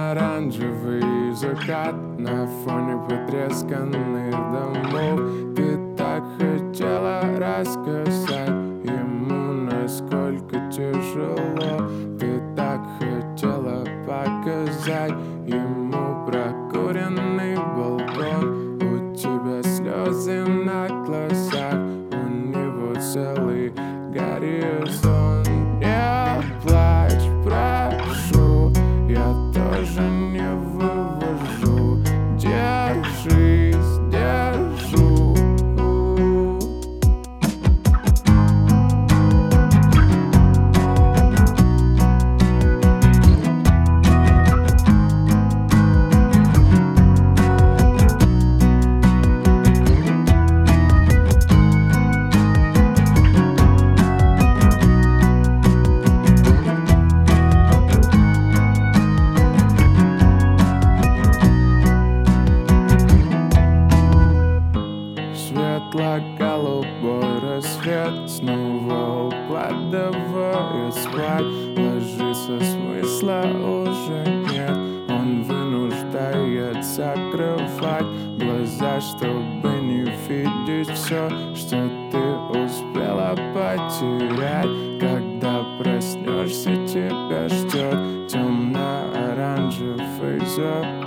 Темно-оранжевый закат на фоне потресканных домов. Ты так хотела рассказать ему, насколько тяжело. Ты так хотела показать ему прокуренный балкон. У тебя слезы на глазах, у него целый горизонт. Не плачь, прошу, я тоже не вывожу. Держись, держу. Светло-голубой рассвет снова укладывает спать. Ложится, смысла уже нет. Он вынуждает закрывать глаза, чтобы не видеть все, что ты успела потерять. Когда проснешься, тебя ждет темно-оранжевый закат.